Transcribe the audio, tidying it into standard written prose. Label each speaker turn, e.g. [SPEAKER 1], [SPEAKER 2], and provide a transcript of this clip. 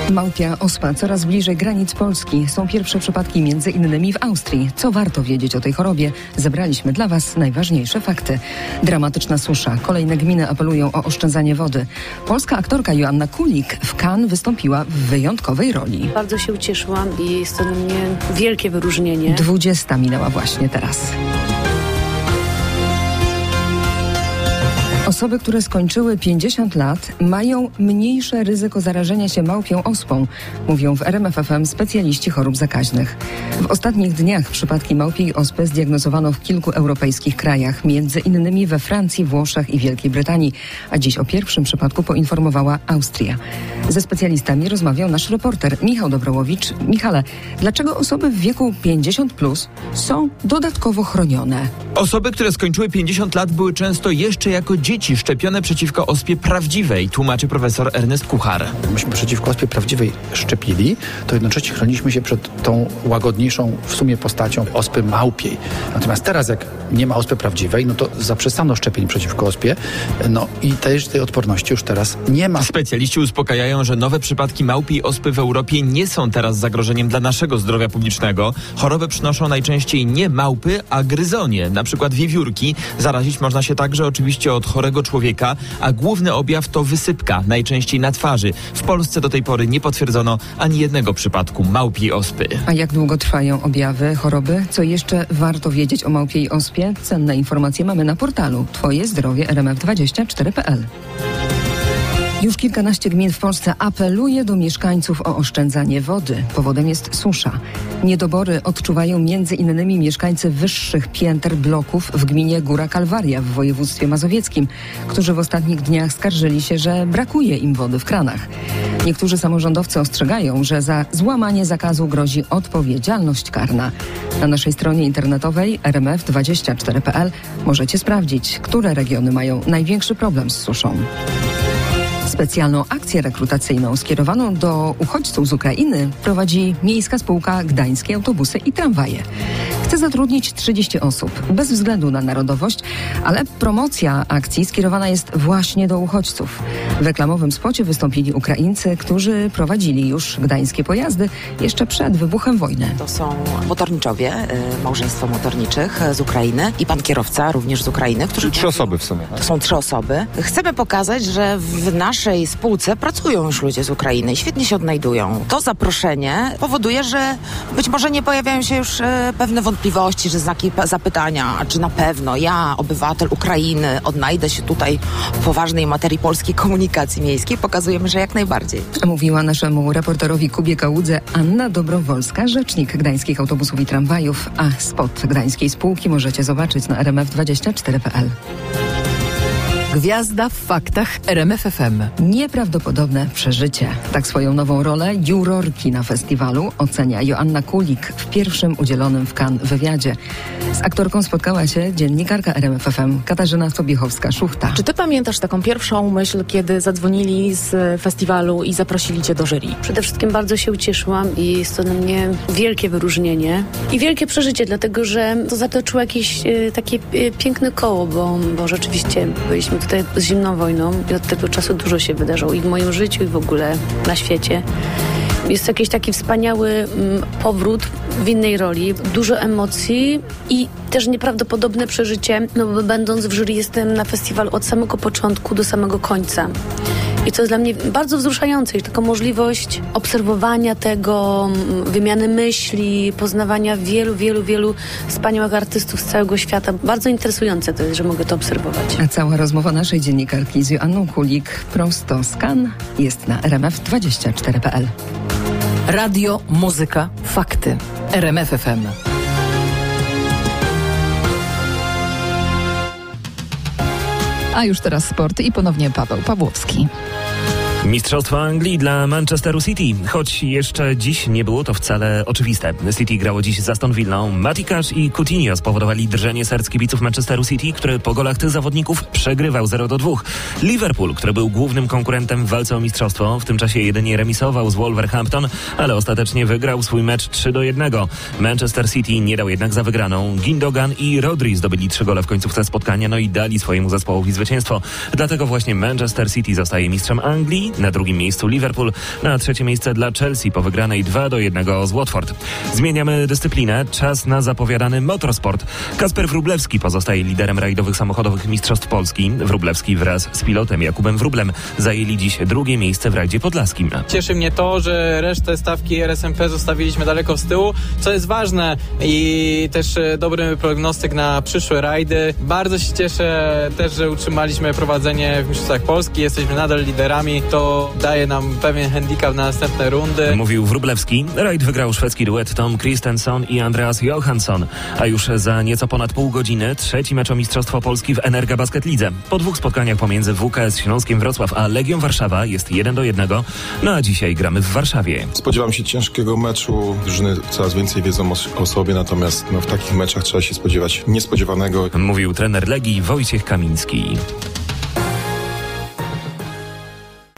[SPEAKER 1] Małpia ospa coraz bliżej granic Polski. Są pierwsze przypadki między innymi w Austrii. Co warto wiedzieć o tej chorobie? Zebraliśmy dla Was najważniejsze fakty. Dramatyczna susza. Kolejne gminy apelują o oszczędzanie wody. Polska aktorka Joanna Kulik w Cannes wystąpiła w wyjątkowej roli.
[SPEAKER 2] Bardzo się ucieszyłam i jest to dla mnie wielkie wyróżnienie.
[SPEAKER 1] 20 minęła właśnie teraz. Osoby, które skończyły 50 lat, mają mniejsze ryzyko zarażenia się małpią ospą, mówią w RMF FM specjaliści chorób zakaźnych. W ostatnich dniach przypadki małpiej ospy zdiagnozowano w kilku europejskich krajach, między innymi we Francji, Włoszech i Wielkiej Brytanii, a dziś o pierwszym przypadku poinformowała Austria. Ze specjalistami rozmawiał nasz reporter Michał Dobrołowicz. Michale, dlaczego osoby w wieku 50+ są dodatkowo chronione?
[SPEAKER 3] Osoby, które skończyły 50 lat, były często jeszcze jako dzieci szczepione przeciwko ospie prawdziwej, tłumaczy profesor Ernest Kuchar.
[SPEAKER 4] Myśmy przeciwko ospie prawdziwej szczepili, to jednocześnie chroniliśmy się przed tą łagodniejszą w sumie postacią ospy małpiej. Natomiast teraz, jak nie ma ospy prawdziwej, no to zaprzestano szczepień przeciwko ospie, no i też tej odporności już teraz nie ma.
[SPEAKER 3] Specjaliści uspokajają, że nowe przypadki małpiej ospy w Europie nie są teraz zagrożeniem dla naszego zdrowia publicznego. Chorobę przynoszą najczęściej nie małpy, a gryzonie, na przykład wiewiórki. Zarazić można się także oczywiście od chorego człowieka, a główny objaw to wysypka, najczęściej na twarzy. W Polsce do tej pory nie potwierdzono ani jednego przypadku małpiej ospy.
[SPEAKER 1] A jak długo trwają objawy choroby? Co jeszcze warto wiedzieć o małpiej ospie? Cenne informacje mamy na portalu twojezdrowie rmf24.pl. Już kilkanaście gmin w Polsce apeluje do mieszkańców o oszczędzanie wody. Powodem jest susza. Niedobory odczuwają m.in. mieszkańcy wyższych pięter bloków w gminie Góra Kalwaria w województwie mazowieckim, którzy w ostatnich dniach skarżyli się, że brakuje im wody w kranach. Niektórzy samorządowcy ostrzegają, że za złamanie zakazu grozi odpowiedzialność karna. Na naszej stronie internetowej rmf24.pl możecie sprawdzić, które regiony mają największy problem z suszą. Specjalną akcję rekrutacyjną skierowaną do uchodźców z Ukrainy prowadzi Miejska Spółka Gdańskie Autobusy i Tramwaje. Chce zatrudnić 30 osób, bez względu na narodowość, ale promocja akcji skierowana jest właśnie do uchodźców. W reklamowym spocie wystąpili Ukraińcy, którzy prowadzili już gdańskie pojazdy jeszcze przed wybuchem wojny.
[SPEAKER 5] To są motorniczowie, małżeństwo motorniczych z Ukrainy i pan kierowca również z Ukrainy.
[SPEAKER 6] Czyli 3 osoby w sumie.
[SPEAKER 5] To są 3 osoby. Chcemy pokazać, że w naszej spółce pracują już ludzie z Ukrainy i świetnie się odnajdują. To zaproszenie powoduje, że być może nie pojawiają się już pewne wątpliwości, że znaki zapytania, czy na pewno ja, obywatel Ukrainy, odnajdę się tutaj w poważnej materii polskiej komunikacji miejskiej. Pokazujemy, że jak najbardziej.
[SPEAKER 1] Mówiła naszemu reporterowi Kubie Kałudze Anna Dobrowolska, rzecznik Gdańskich Autobusów i Tramwajów, a spot Gdańskiej Spółki możecie zobaczyć na rmf24.pl.
[SPEAKER 7] Gwiazda w faktach RMF FM.
[SPEAKER 1] Nieprawdopodobne przeżycie. Tak swoją nową rolę jurorki na festiwalu ocenia Joanna Kulik w pierwszym udzielonym w Cannes wywiadzie. Z aktorką spotkała się dziennikarka RMF FM Katarzyna Sobiechowska-Szuchta.
[SPEAKER 8] Czy ty pamiętasz taką pierwszą myśl, kiedy zadzwonili z festiwalu i zaprosili cię do jury?
[SPEAKER 2] Przede wszystkim bardzo się ucieszyłam i jest to dla mnie wielkie wyróżnienie i wielkie przeżycie, dlatego że to zatoczyło jakieś takie piękne koło, bo rzeczywiście byliśmy tutaj z zimną wojną i od tego czasu dużo się wydarzyło i w moim życiu i w ogóle na świecie. Jest to jakiś taki wspaniały powrót w innej roli, dużo emocji i też nieprawdopodobne przeżycie, no bo będąc w jury jestem na festiwalu od samego początku do samego końca. I to jest dla mnie bardzo wzruszające i taka możliwość obserwowania tego, wymiany myśli, poznawania wielu wspaniałych artystów z całego świata. Bardzo interesujące to jest, że mogę to obserwować.
[SPEAKER 1] A cała rozmowa naszej dziennikarki z Joanną Kulik prosto z Cannes jest na rmf24.pl.
[SPEAKER 7] Radio, muzyka, fakty. RMF FM.
[SPEAKER 9] A już teraz sport i ponownie Paweł Pawłowski.
[SPEAKER 10] Mistrzostwo Anglii dla Manchesteru City. Choć jeszcze dziś nie było to wcale oczywiste. City grało dziś z Aston Villą. Matty Cash i Coutinho spowodowali drżenie serc kibiców Manchesteru City, który po golach tych zawodników przegrywał 0-2. Liverpool, który był głównym konkurentem w walce o mistrzostwo, w tym czasie jedynie remisował z Wolverhampton, ale ostatecznie wygrał swój mecz 3-1. Manchester City nie dał jednak za wygraną. Gundogan i Rodri zdobyli 3 gole w końcówce spotkania, no i dali swojemu zespołowi zwycięstwo. Dlatego właśnie Manchester City zostaje mistrzem Anglii. Na drugim miejscu Liverpool, na trzecie miejsce dla Chelsea po wygranej 2-1 z Watford. Zmieniamy dyscyplinę. Czas na zapowiadany motorsport. Kasper Wróblewski pozostaje liderem rajdowych samochodowych mistrzostw Polski. Wróblewski wraz z pilotem Jakubem Wróblem zajęli dziś drugie miejsce w rajdzie podlaskim.
[SPEAKER 6] Cieszy mnie to, że resztę stawki RSMP zostawiliśmy daleko z tyłu, co jest ważne i też dobry prognostyk na przyszłe rajdy. Bardzo się cieszę też, że utrzymaliśmy prowadzenie w mistrzostwach Polski. Jesteśmy nadal liderami. To daje nam pewien handicap na następne rundy.
[SPEAKER 10] Mówił Wróblewski. Rajd wygrał szwedzki duet Tom Christensen i Andreas Johansson. A już za nieco ponad pół godziny trzeci mecz o Mistrzostwo Polski w Energa Basket Lidze. Po dwóch spotkaniach pomiędzy WKS Śląskiem Wrocław a Legią Warszawa jest 1-1. No a dzisiaj gramy w Warszawie.
[SPEAKER 11] Spodziewam się ciężkiego meczu. Drużyny coraz więcej wiedzą o sobie, natomiast w takich meczach trzeba się spodziewać niespodziewanego.
[SPEAKER 10] Mówił trener Legii Wojciech Kamiński.